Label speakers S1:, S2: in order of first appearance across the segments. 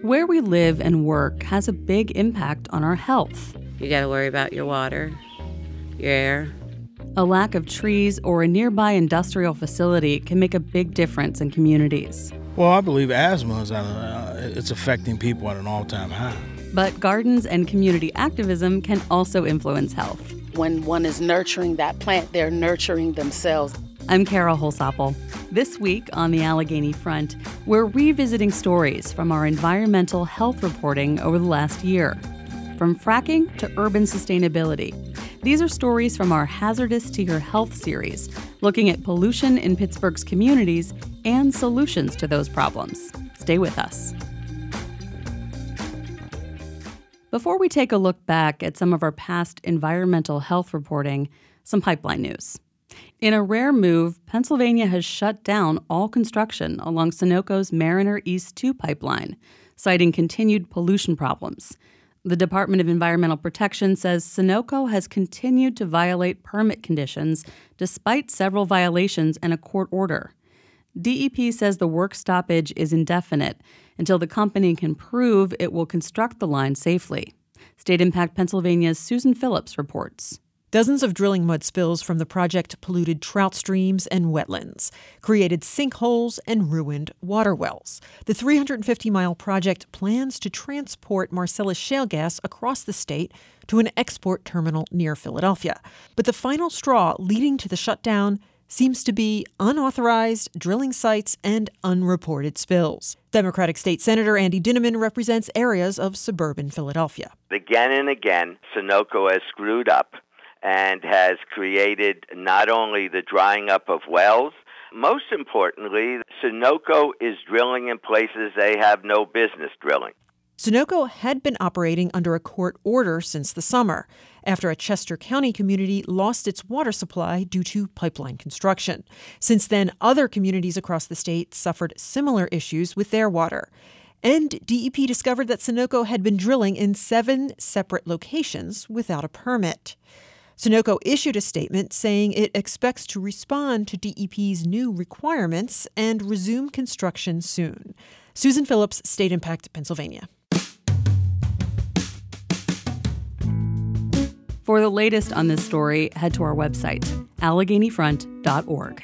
S1: Where we live and work has a big impact on our health.
S2: You got to worry about your water, your air.
S1: A lack of trees or a nearby industrial facility can make a big difference in communities.
S3: Well, I believe asthma is it's affecting people at an all-time high.
S1: But gardens and community activism can also influence health.
S4: When one is nurturing that plant, they're nurturing themselves.
S1: I'm Carol Holsapple. This week on the Allegheny Front, we're revisiting stories from our environmental health reporting over the last year. From fracking to urban sustainability. These are stories from our Hazardous to Your Health series, looking at pollution in Pittsburgh's communities and solutions to those problems. Stay with us. Before we take a look back at some of our past environmental health reporting, some pipeline news. In a rare move, Pennsylvania has shut down all construction along Sunoco's Mariner East 2 pipeline, citing continued pollution problems. The Department of Environmental Protection says Sunoco has continued to violate permit conditions despite several violations and a court order. DEP says the work stoppage is indefinite until the company can prove it will construct the line safely. State Impact Pennsylvania's Susan Phillips reports.
S5: Dozens of drilling mud spills from the project polluted trout streams and wetlands, created sinkholes, and ruined water wells. The 350-mile project plans to transport Marcellus shale gas across the state to an export terminal near Philadelphia. But the final straw leading to the shutdown seems to be unauthorized drilling sites and unreported spills. Democratic State Senator Andy Dinniman represents areas of suburban Philadelphia.
S6: Again and again, Sunoco has screwed up and has created not only the drying up of wells, most importantly, Sunoco is drilling in places they have no business drilling.
S5: Sunoco had been operating under a court order since the summer, after a Chester County community lost its water supply due to pipeline construction. Since then, other communities across the state suffered similar issues with their water. And DEP discovered that Sunoco had been drilling in 7 separate locations without a permit. Sunoco issued a statement saying it expects to respond to DEP's new requirements and resume construction soon. Susan Phillips, State Impact, Pennsylvania.
S1: For the latest on this story, head to our website, AlleghenyFront.org.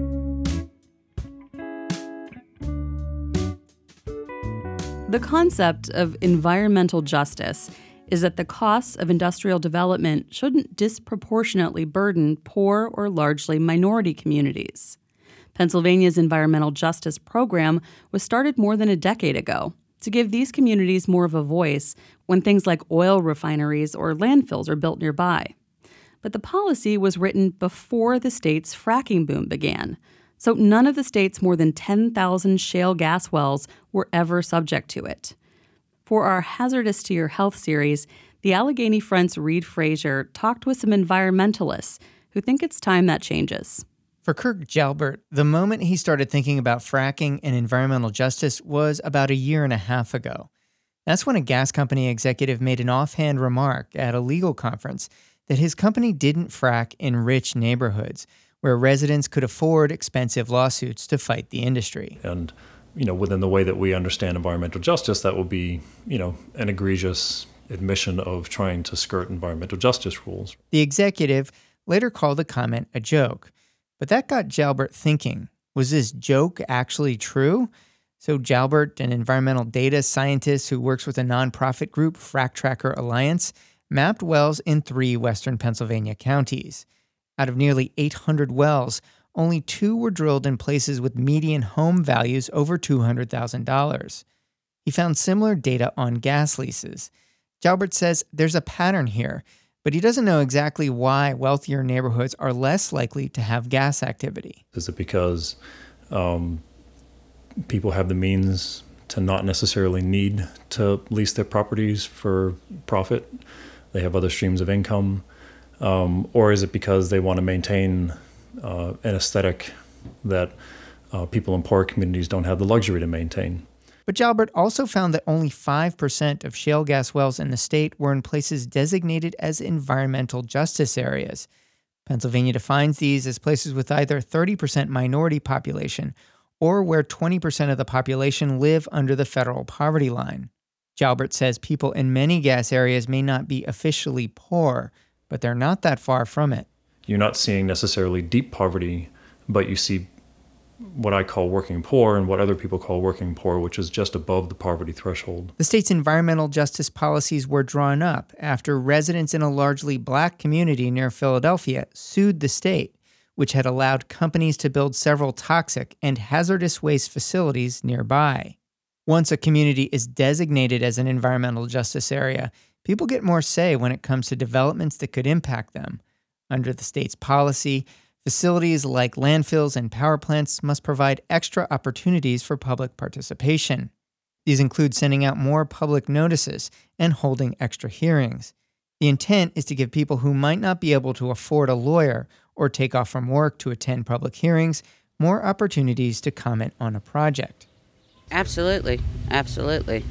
S1: The concept of environmental justice is that the costs of industrial development shouldn't disproportionately burden poor or largely minority communities. Pennsylvania's environmental justice program was started more than a decade ago to give these communities more of a voice when things like oil refineries or landfills are built nearby. But the policy was written before the state's fracking boom began, so none of the state's more than 10,000 shale gas wells were ever subject to it. For our Hazardous to Your Health series, the Allegheny Front's Reed Frazier talked with some environmentalists who think it's time that changes.
S7: For Kirk Jalbert, the moment he started thinking about fracking and environmental justice was about a year and a half ago. That's when a gas company executive made an offhand remark at a legal conference that his company didn't frack in rich neighborhoods where residents could afford expensive lawsuits to fight the industry.
S8: And within the way that we understand environmental justice, that will be, an egregious admission of trying to skirt environmental justice rules.
S7: The executive later called the comment a joke. But that got Jalbert thinking, was this joke actually true? So Jalbert, an environmental data scientist who works with a nonprofit group, Frack Tracker Alliance, mapped wells in 3 western Pennsylvania counties. Out of nearly 800 wells, only 2 were drilled in places with median home values over $200,000. He found similar data on gas leases. Jalbert says there's a pattern here, but he doesn't know exactly why wealthier neighborhoods are less likely to have gas activity.
S8: Is it because people have the means to not necessarily need to lease their properties for profit? They have other streams of income? Or is it because they want to maintain an aesthetic that people in poor communities don't have the luxury to maintain?
S7: But Jalbert also found that only 5% of shale gas wells in the state were in places designated as environmental justice areas. Pennsylvania defines these as places with either 30% minority population or where 20% of the population live under the federal poverty line. Jalbert says people in many gas areas may not be officially poor, but they're not that far from it.
S8: You're not seeing necessarily deep poverty, but you see what I call working poor and what other people call working poor, which is just above the poverty threshold.
S7: The state's environmental justice policies were drawn up after residents in a largely black community near Philadelphia sued the state, which had allowed companies to build several toxic and hazardous waste facilities nearby. Once a community is designated as an environmental justice area, people get more say when it comes to developments that could impact them. Under the state's policy, facilities like landfills and power plants must provide extra opportunities for public participation. These include sending out more public notices and holding extra hearings. The intent is to give people who might not be able to afford a lawyer or take off from work to attend public hearings more opportunities to comment on a project.
S2: Absolutely. Absolutely.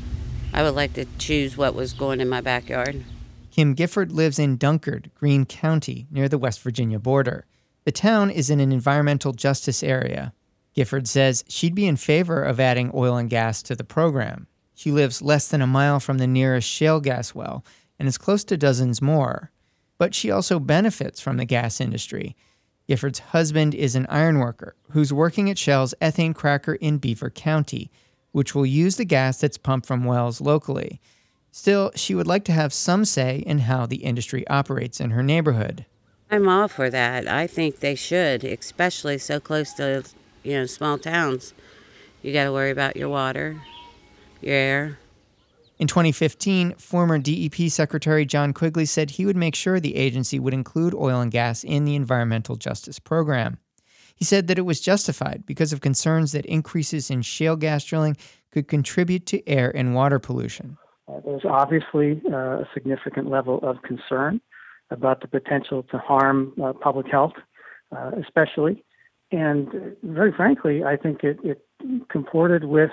S2: I would like to choose what was going in my backyard.
S7: Kim Gifford lives in Dunkard, Greene County, near the West Virginia border. The town is in an environmental justice area. Gifford says she'd be in favor of adding oil and gas to the program. She lives less than a mile from the nearest shale gas well and is close to dozens more. But she also benefits from the gas industry. Gifford's husband is an ironworker who's working at Shell's ethane cracker in Beaver County, which will use the gas that's pumped from wells locally. Still, she would like to have some say in how the industry operates in her neighborhood.
S2: I'm all for that. I think they should, especially so close to, small towns. You got to worry about your water, your air.
S7: In 2015, former DEP Secretary John Quigley said he would make sure the agency would include oil and gas in the environmental justice program. He said that it was justified because of concerns that increases in shale gas drilling could contribute to air and water pollution.
S9: There's obviously a significant level of concern about the potential to harm public health, especially. And very frankly, I think it comported with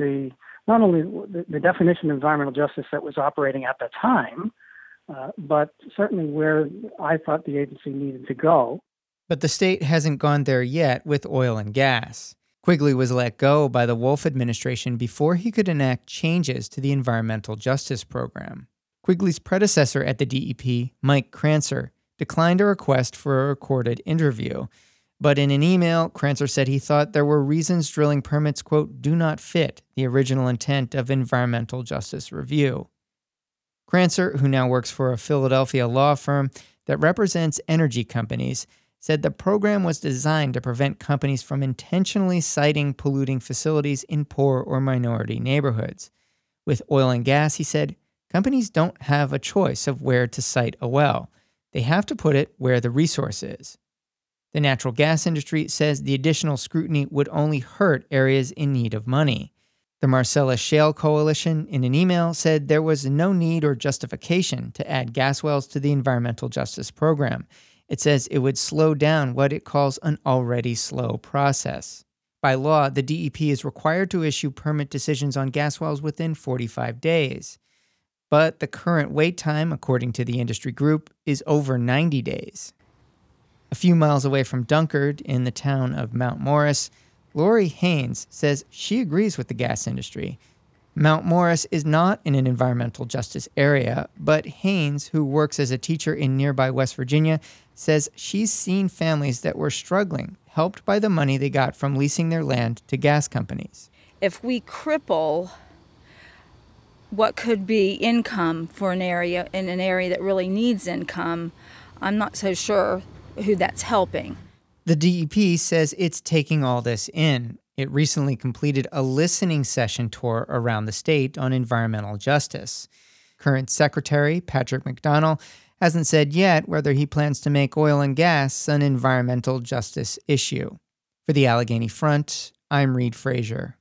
S9: not only the definition of environmental justice that was operating at the time, but certainly where I thought the agency needed to go.
S7: But the state hasn't gone there yet with oil and gas. Quigley was let go by the Wolf administration before he could enact changes to the environmental justice program. Quigley's predecessor at the DEP, Mike Krancer, declined a request for a recorded interview. But in an email, Krancer said he thought there were reasons drilling permits, quote, do not fit the original intent of environmental justice review. Krancer, who now works for a Philadelphia law firm that represents energy companies, said the program was designed to prevent companies from intentionally siting polluting facilities in poor or minority neighborhoods. With oil and gas, he said, companies don't have a choice of where to site a well. They have to put it where the resource is. The natural gas industry says the additional scrutiny would only hurt areas in need of money. The Marcellus Shale Coalition, in an email, said there was no need or justification to add gas wells to the environmental justice program. It says it would slow down what it calls an already slow process. By law, the DEP is required to issue permit decisions on gas wells within 45 days. But the current wait time, according to the industry group, is over 90 days. A few miles away from Dunkard, in the town of Mount Morris, Lori Haynes says she agrees with the gas industry. Mount Morris is not in an environmental justice area, but Haynes, who works as a teacher in nearby West Virginia, says she's seen families that were struggling, helped by the money they got from leasing their land to gas companies.
S10: If we cripple what could be income for an area that really needs income, I'm not so sure who that's helping.
S7: The DEP says it's taking all this in. It recently completed a listening session tour around the state on environmental justice. Current Secretary Patrick McDonnell hasn't said yet whether he plans to make oil and gas an environmental justice issue. For the Allegheny Front, I'm Reed Frazier.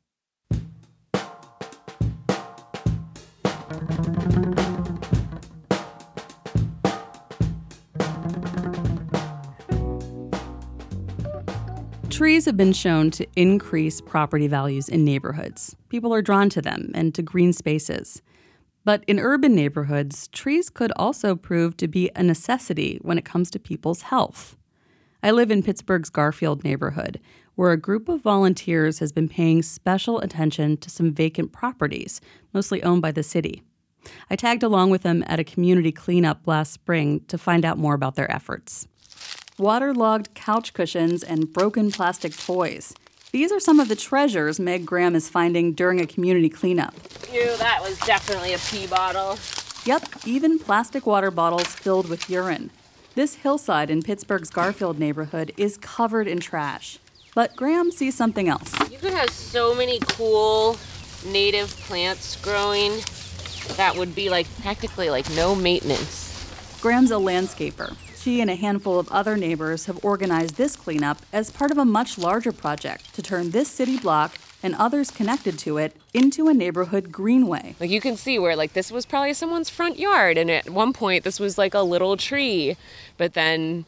S1: Trees have been shown to increase property values in neighborhoods. People are drawn to them and to green spaces. But in urban neighborhoods, trees could also prove to be a necessity when it comes to people's health. I live in Pittsburgh's Garfield neighborhood, where a group of volunteers has been paying special attention to some vacant properties, mostly owned by the city. I tagged along with them at a community cleanup last spring to find out more about their efforts. Waterlogged couch cushions and broken plastic toys. These are some of the treasures Meg Graham is finding during a community cleanup.
S11: Ew, that was definitely a pee bottle.
S1: Yep, even plastic water bottles filled with urine. This hillside in Pittsburgh's Garfield neighborhood is covered in trash. But Graham sees something else.
S11: You could have so many cool native plants growing that would be practically no maintenance.
S1: Graham's a landscaper. She and a handful of other neighbors have organized this cleanup as part of a much larger project to turn this city block and others connected to it into a neighborhood greenway.
S11: You can see where this was probably someone's front yard, and at one point this was a little tree, but then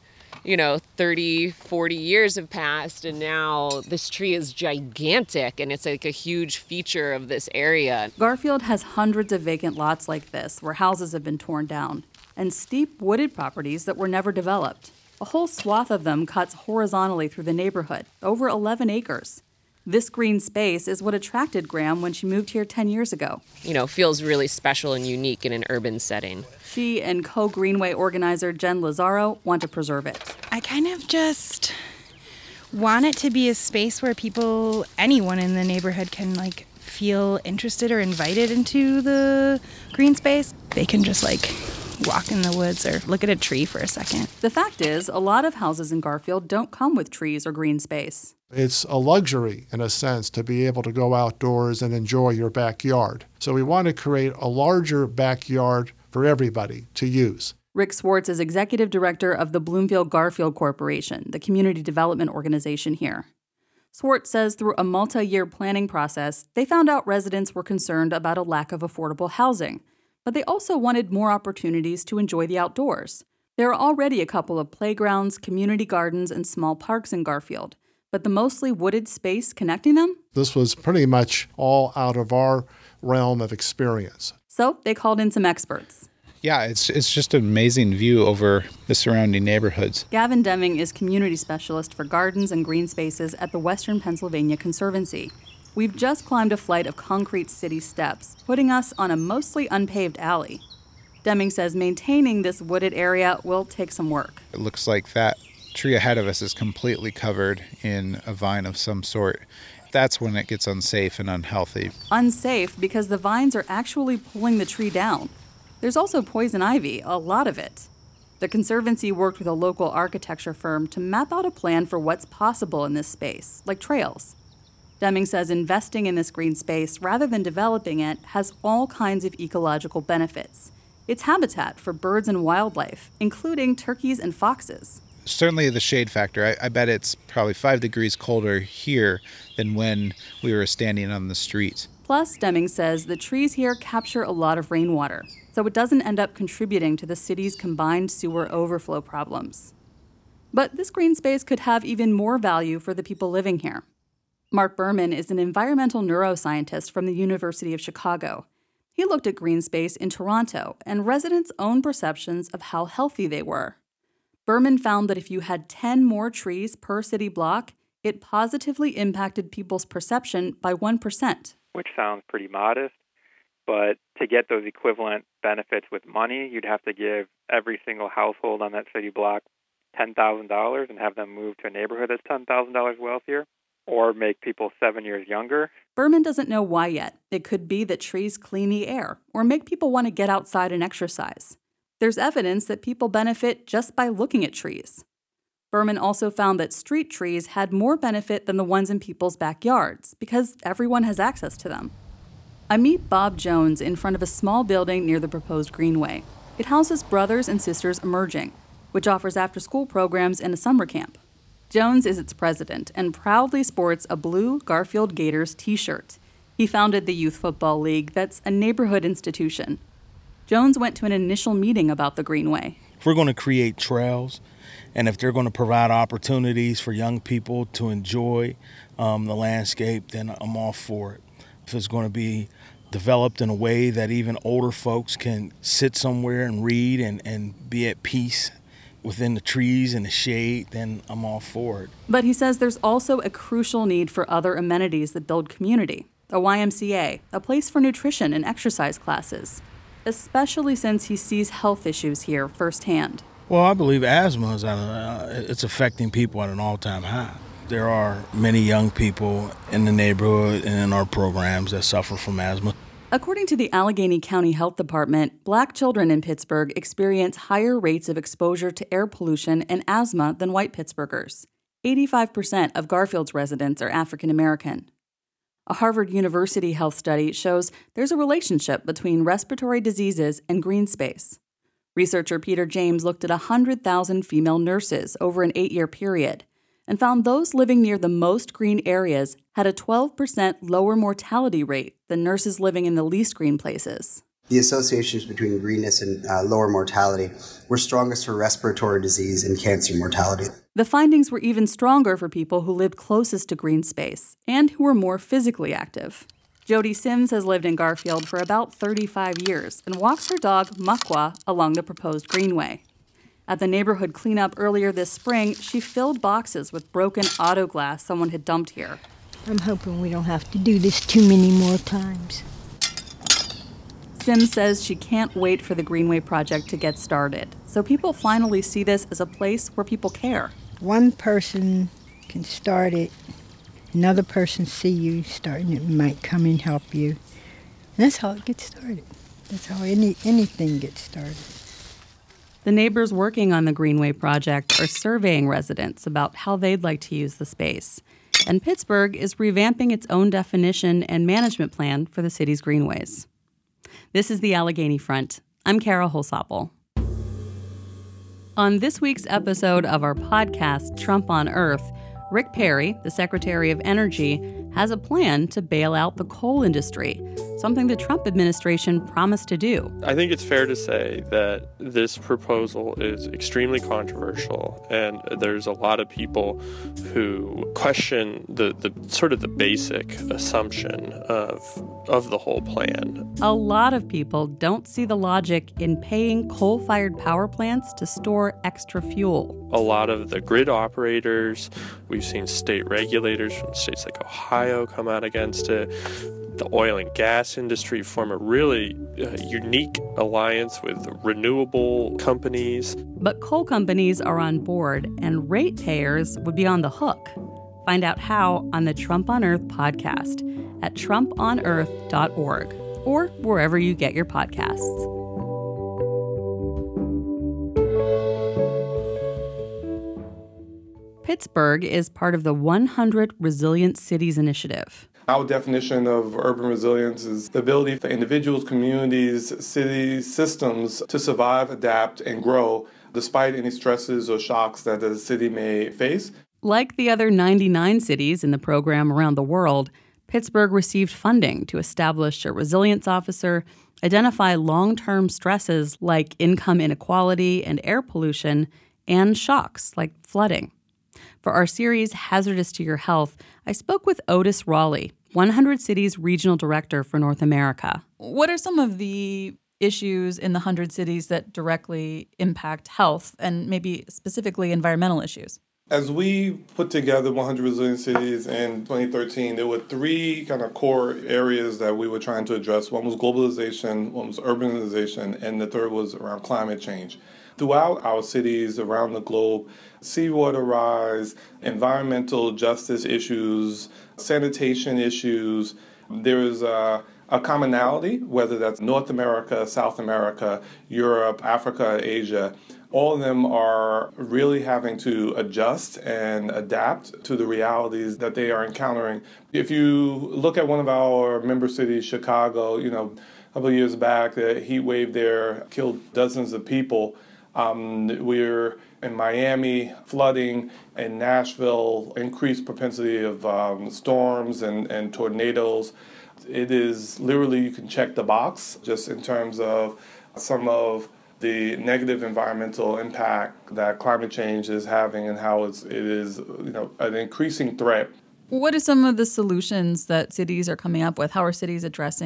S11: 30, 40 years have passed, and now this tree is gigantic, and it's a huge feature of this area.
S1: Garfield has hundreds of vacant lots like this where houses have been torn down, and steep wooded properties that were never developed. A whole swath of them cuts horizontally through the neighborhood, over 11 acres. This green space is what attracted Graham when she moved here 10 years ago.
S11: Feels really special and unique in an urban setting.
S1: She and co-Greenway organizer Jen Lazaro want to preserve it.
S12: I kind of just want it to be a space where anyone in the neighborhood can feel interested or invited into the green space. They can just walk in the woods or look at a tree for a second.
S1: The fact is, a lot of houses in Garfield don't come with trees or green space.
S13: It's a luxury, in a sense, to be able to go outdoors and enjoy your backyard. So we want to create a larger backyard for everybody to use.
S1: Rick Swartz is executive director of the Bloomfield-Garfield Corporation, the community development organization here. Swartz says through a multi-year planning process, they found out residents were concerned about a lack of affordable housing, but they also wanted more opportunities to enjoy the outdoors. There are already a couple of playgrounds, community gardens, and small parks in Garfield, but the mostly wooded space connecting them?
S13: This was pretty much all out of our realm of experience.
S1: So they called in some experts.
S14: Yeah, it's just an amazing view over the surrounding neighborhoods.
S1: Gavin Deming is community specialist for gardens and green spaces at the Western Pennsylvania Conservancy. We've just climbed a flight of concrete city steps, putting us on a mostly unpaved alley. Deming says maintaining this wooded area will take some work.
S14: It looks like that tree ahead of us is completely covered in a vine of some sort. That's when it gets unsafe and unhealthy.
S1: Unsafe because the vines are actually pulling the tree down. There's also poison ivy, a lot of it. The Conservancy worked with a local architecture firm to map out a plan for what's possible in this space, like trails. Deming says investing in this green space rather than developing it has all kinds of ecological benefits. It's habitat for birds and wildlife, including turkeys and foxes.
S14: Certainly the shade factor. I bet it's probably 5 degrees colder here than when we were standing on the street.
S1: Plus, Deming says the trees here capture a lot of rainwater, so it doesn't end up contributing to the city's combined sewer overflow problems. But this green space could have even more value for the people living here. Mark Berman is an environmental neuroscientist from the University of Chicago. He looked at green space in Toronto and residents' own perceptions of how healthy they were. Berman found that if you had 10 more trees per city block, it positively impacted people's perception by 1%.
S15: Which sounds pretty modest, but to get those equivalent benefits with money, you'd have to give every single household on that city block $10,000 and have them move to a neighborhood that's $10,000 wealthier, or make people 7 years younger.
S1: Berman doesn't know why yet. It could be that trees clean the air, or make people want to get outside and exercise. There's evidence that people benefit just by looking at trees. Berman also found that street trees had more benefit than the ones in people's backyards, because everyone has access to them. I meet Bob Jones in front of a small building near the proposed greenway. It houses Brothers and Sisters Emerging, which offers after-school programs and a summer camp. Jones is its president and proudly sports a blue Garfield Gators t-shirt. He founded the Youth Football League that's a neighborhood institution. Jones went to an initial meeting about the Greenway.
S3: If we're going to create trails, and if they're going to provide opportunities for young people to enjoy the landscape, then I'm all for it. If it's going to be developed in a way that even older folks can sit somewhere and read and be at peace within the trees and the shade, then I'm all for it.
S1: But he says there's also a crucial need for other amenities that build community. A YMCA, a place for nutrition and exercise classes, especially since he sees health issues here firsthand.
S3: Well, I believe asthma is it's affecting people at an all-time high. There are many young people in the neighborhood and in our programs that suffer from asthma.
S1: According to the Allegheny County Health Department, Black children in Pittsburgh experience higher rates of exposure to air pollution and asthma than white Pittsburghers. 85% of Garfield's residents are African American. A Harvard University health study shows there's a relationship between respiratory diseases and green space. Researcher Peter James looked at 100,000 female nurses over an 8-year period and found those living near the most green areas had a 12% lower mortality rate than nurses living in the least green places.
S16: The associations between greenness and lower mortality were strongest for respiratory disease and cancer mortality.
S1: The findings were even stronger for people who lived closest to green space and who were more physically active. Jody Sims has lived in Garfield for about 35 years and walks her dog, Makwa, along the proposed greenway. At the neighborhood cleanup earlier this spring, she filled boxes with broken auto glass someone had dumped here.
S17: I'm hoping we don't have to do this too many more times.
S1: Sims says she can't wait for the Greenway project to get started, so people finally see this as a place where people care.
S17: One person can start it, another person see you starting it, might come and help you. And that's how it gets started. That's how anything gets started.
S1: The neighbors working on the Greenway project are surveying residents about how they'd like to use the space. And Pittsburgh is revamping its own definition and management plan for the city's greenways. This is the Allegheny Front. I'm Kara Holsopple. On this week's episode of our podcast, Trump on Earth, Rick Perry, the Secretary of Energy, has a plan to bail out the coal industry, something the Trump administration promised to do.
S18: I think it's fair to say that this proposal is extremely controversial, and there's a lot of people who question the sort of the basic assumption of the whole plan.
S1: A lot of people don't see the logic in paying coal-fired power plants to store extra fuel.
S18: A lot of the grid operators, we've seen state regulators from states like Ohio come out against it. The oil and gas industry form a really unique alliance with renewable companies.
S1: But coal companies are on board, and ratepayers would be on the hook. Find out how on the Trump on Earth podcast at trumponearth.org or wherever you get your podcasts. Pittsburgh is part of the 100 Resilient Cities Initiative.
S19: Our definition of urban resilience is the ability for individuals, communities, cities, systems to survive, adapt, and grow despite any stresses or shocks that the city may face.
S1: Like the other 99 cities in the program around the world, Pittsburgh received funding to establish a resilience officer, identify long-term stresses like income inequality and air pollution, and shocks like flooding. For our series, Hazardous to Your Health, I spoke with Otis Raleigh, 100 Cities Regional Director for North America. What are some of the issues in the 100 cities that directly impact health and maybe specifically environmental issues?
S19: As we put together 100 Resilient Cities in 2013, there were three kind of core areas that we were trying to address. One was globalization, one was urbanization, and the third was around climate change. Throughout our cities around the globe, seawater rise, environmental justice issues, sanitation issues, there is a commonality, whether that's North America, South America, Europe, Africa, Asia. All of them are really having to adjust and adapt to the realities that they are encountering. If you look at one of our member cities, Chicago, a couple of years back, the heat wave there killed dozens of people. We're in Miami, flooding, in Nashville, increased propensity of storms and tornadoes. It is literally, you can check the box just in terms of some of the negative environmental impact that climate change is having and how it is an increasing threat.
S1: What are some of the solutions that cities are coming up with? How are cities addressing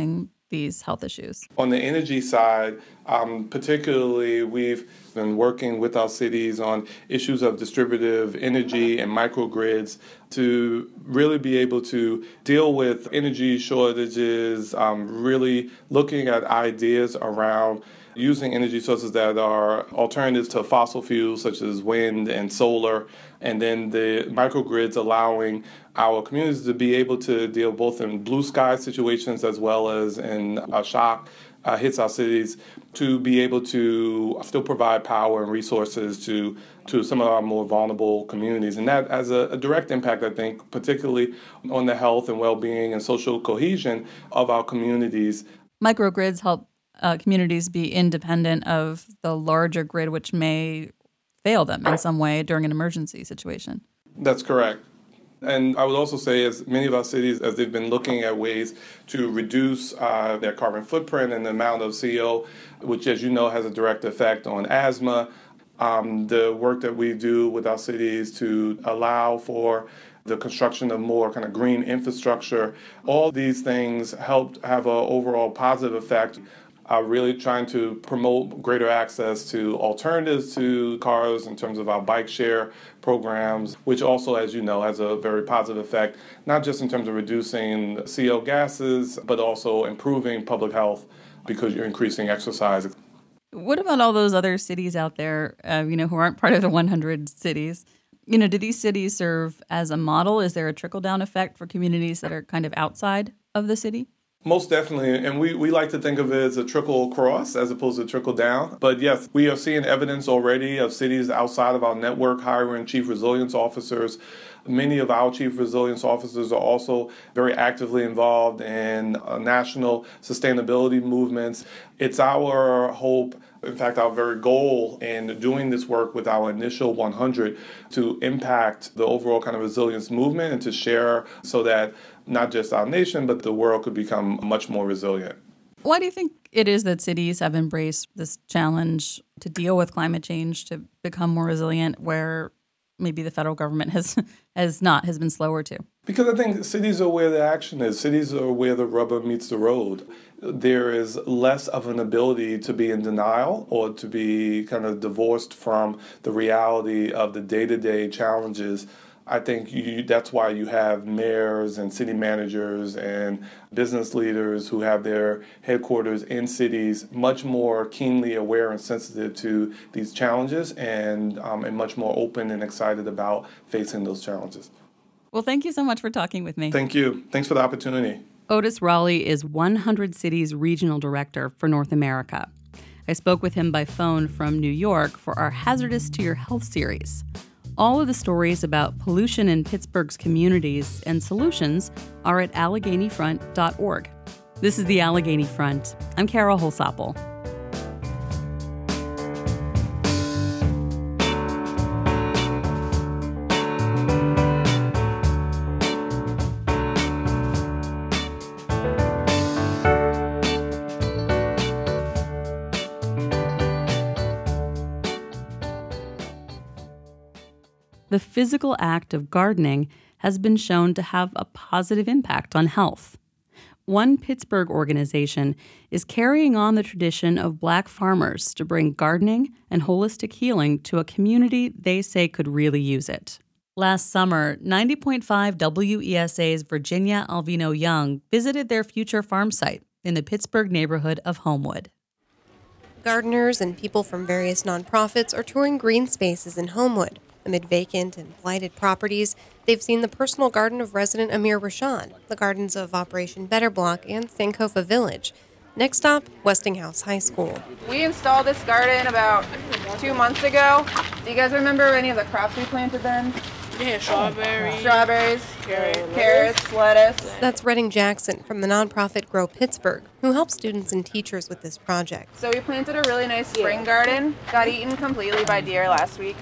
S1: these health issues?
S19: On the energy side, particularly, we've been working with our cities on issues of distributive energy and microgrids to really be able to deal with energy shortages, really looking at ideas around using energy sources that are alternatives to fossil fuels such as wind and solar, and then the microgrids allowing our communities to be able to deal both in blue sky situations as well as in shock hits our cities, to be able to still provide power and resources to some of our more vulnerable communities. And that has a direct impact, I think, particularly on the health and well-being and social cohesion of our communities.
S1: Microgrids help communities be independent of the larger grid, which may fail them in some way during an emergency situation.
S19: That's correct. And I would also say, as many of our cities, as they've been looking at ways to reduce their carbon footprint and the amount of CO, which, as you know, has a direct effect on asthma, the work that we do with our cities to allow for the construction of more kind of green infrastructure, all these things help have an overall positive effect. Really trying to promote greater access to alternatives to cars in terms of our bike share programs, which also, as you know, has a very positive effect, not just in terms of reducing CO gases, but also improving public health because you're increasing exercise.
S1: What about all those other cities out there, who aren't part of the 100 cities? Do these cities serve as a model? Is there a trickle-down effect for communities that are kind of outside of the city?
S19: Most definitely, and we like to think of it as a trickle across as opposed to trickle down. But yes, we are seeing evidence already of cities outside of our network hiring chief resilience officers. Many of our chief resilience officers are also very actively involved in national sustainability movements. It's our hope, in fact, our very goal in doing this work with our initial 100 to impact the overall kind of resilience movement and to share so that not just our nation, but the world could become much more resilient.
S1: Why do you think it is that cities have embraced this challenge to deal with climate change, to become more resilient, where maybe the federal government has been slower to?
S19: Because I think cities are where the action is. Cities are where the rubber meets the road. There is less of an ability to be in denial or to be kind of divorced from the reality of the day-to-day challenges. I think that's why you have mayors and city managers and business leaders who have their headquarters in cities much more keenly aware and sensitive to these challenges and much more open and excited about facing those challenges.
S1: Well, thank you so much for talking with me.
S19: Thank you. Thanks for the opportunity.
S1: Otis Raleigh is 100 Cities Regional Director for North America. I spoke with him by phone from New York for our Hazardous to Your Health series. All of the stories about pollution in Pittsburgh's communities and solutions are at AlleghenyFront.org. This is the Allegheny Front. I'm Carol Holsapple. The physical act of gardening has been shown to have a positive impact on health. One Pittsburgh organization is carrying on the tradition of Black farmers to bring gardening and holistic healing to a community they say could really use it. Last summer, 90.5 WESA's Virginia Alvino Young visited their future farm site in the Pittsburgh neighborhood of Homewood.
S20: Gardeners and people from various nonprofits are touring green spaces in Homewood. Amid vacant and blighted properties, they've seen the personal garden of resident Amir Rashan, the gardens of Operation Better Block, and Sankofa Village. Next stop, Westinghouse High School.
S21: We installed this garden about 2 months ago. Do you guys remember any of the crops we planted then?
S22: Yeah,
S21: strawberries, carrots, lettuce.
S20: That's Redding Jackson from the nonprofit Grow Pittsburgh, who helps students and teachers with this project.
S21: So we planted a really nice spring garden. Got eaten completely by deer last week.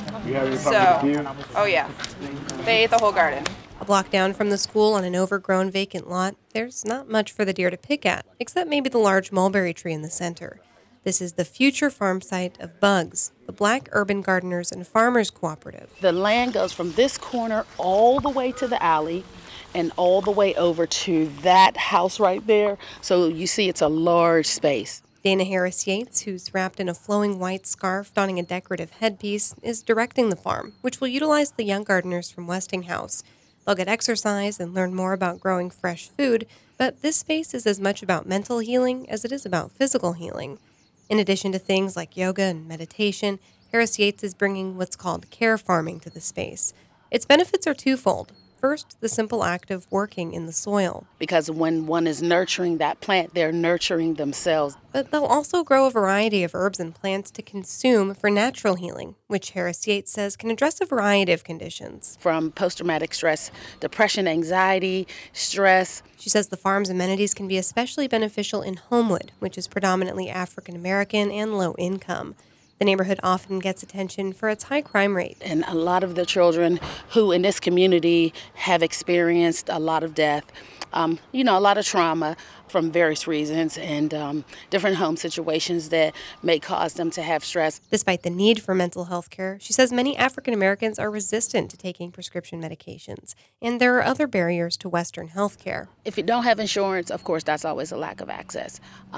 S21: Oh yeah, they ate the whole garden.
S20: A block down from the school on an overgrown vacant lot, there's not much for the deer to pick at, except maybe the large mulberry tree in the center. This is the future farm site of Bugs, the Black Urban Gardeners and Farmers Cooperative.
S4: The land goes from this corner all the way to the alley, and all the way over to that house right there. So you see it's a large space.
S20: Dana Harris Yates, who's wrapped in a flowing white scarf donning a decorative headpiece, is directing the farm, which will utilize the young gardeners from Westinghouse. They'll get exercise and learn more about growing fresh food, but this space is as much about mental healing as it is about physical healing. In addition to things like yoga and meditation, Harris Yates is bringing what's called care farming to the space. Its benefits are twofold. First, the simple act of working in the soil.
S4: Because when one is nurturing that plant, they're nurturing themselves.
S20: But they'll also grow a variety of herbs and plants to consume for natural healing, which Harris Yates says can address a variety of conditions.
S4: From post-traumatic stress, depression, anxiety, stress.
S20: She says the farm's amenities can be especially beneficial in Homewood, which is predominantly African American and low income. The neighborhood often gets attention for its high crime rate.
S4: And a lot of the children who in this community have experienced a lot of death, a lot of trauma from various reasons and different home situations that may cause them to have stress.
S20: Despite the need for mental health care, she says many African Americans are resistant to taking prescription medications, and there are other barriers to Western health care.
S4: If you don't have insurance, of course, that's always a lack of access.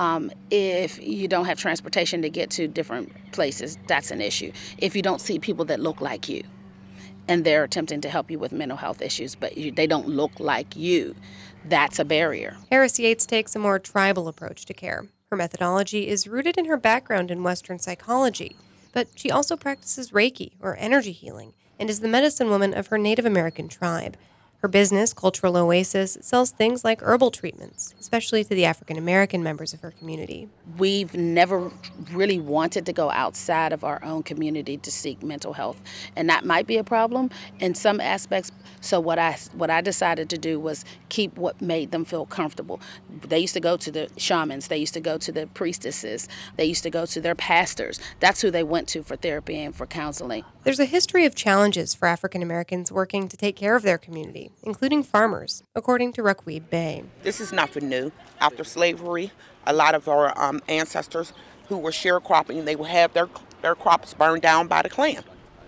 S4: If you don't have transportation to get to different places, that's an issue. If you don't see people that look like you, and they're attempting to help you with mental health issues, but they don't look like you, that's a barrier.
S20: Harris Yates takes a more tribal approach to care. Her methodology is rooted in her background in Western psychology, but she also practices Reiki, or energy healing, and is the medicine woman of her Native American tribe. Her business, Cultural Oasis, sells things like herbal treatments, especially to the African American members of her community.
S4: We've never really wanted to go outside of our own community to seek mental health, and that might be a problem in some aspects. So what I decided to do was keep what made them feel comfortable. They used to go to the shamans, they used to go to the priestesses, they used to go to their pastors. That's who they went to for therapy and for counseling.
S20: There's a history of challenges for African Americans working to take care of their community, including farmers, according to Ruckweed Bay.
S6: This is nothing new. After slavery, a lot of our ancestors who were sharecropping, they would have their crops burned down by the Klan.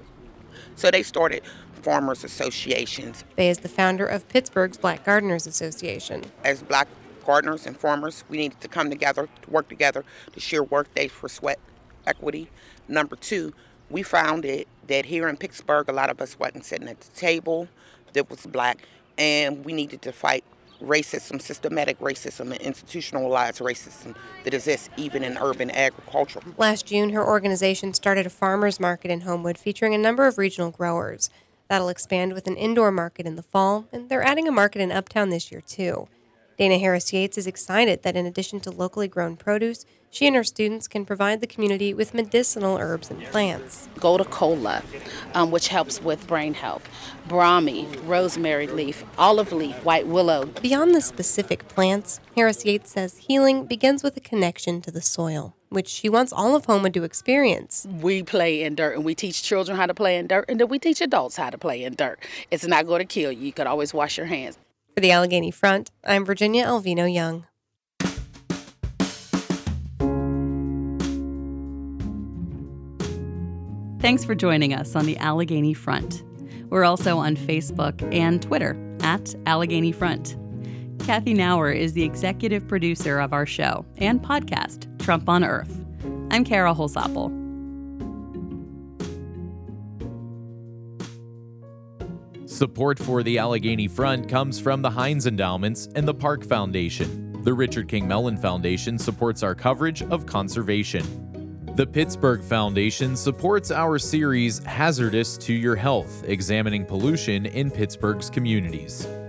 S6: So they started farmers associations.
S20: Bay is the founder of Pittsburgh's Black Gardeners Association.
S6: As black gardeners and farmers, we needed to come together, to work together, to share work days for sweat equity. Number two, we found that here in Pittsburgh, a lot of us wasn't sitting at the table that was black, and we needed to fight racism, systematic racism, and institutionalized racism that exists even in urban agriculture.
S20: Last June, her organization started a farmers market in Homewood featuring a number of regional growers. That'll expand with an indoor market in the fall, and they're adding a market in Uptown this year, too. Dana Harris Yates is excited that in addition to locally grown produce, she and her students can provide the community with medicinal herbs and plants.
S4: Gotu Kola, which helps with brain health, Brahmi, rosemary leaf, olive leaf, white willow.
S20: Beyond the specific plants, Harris Yates says healing begins with a connection to the soil, which she wants all of Homewood to experience.
S4: We play in dirt, and we teach children how to play in dirt, and then we teach adults how to play in dirt. It's not going to kill you. You could always wash your hands.
S20: For the Allegheny Front, I'm Virginia Alvino Young.
S1: Thanks for joining us on the Allegheny Front. We're also on Facebook and Twitter @Allegheny Front. Kathy Nauer is the executive producer of our show and podcast, Trump on Earth. I'm Kara Holsapple.
S22: Support for the Allegheny Front comes from the Heinz Endowments and the Park Foundation. The Richard King Mellon Foundation supports our coverage of conservation. The Pittsburgh Foundation supports our series Hazardous to Your Health, examining pollution in Pittsburgh's communities.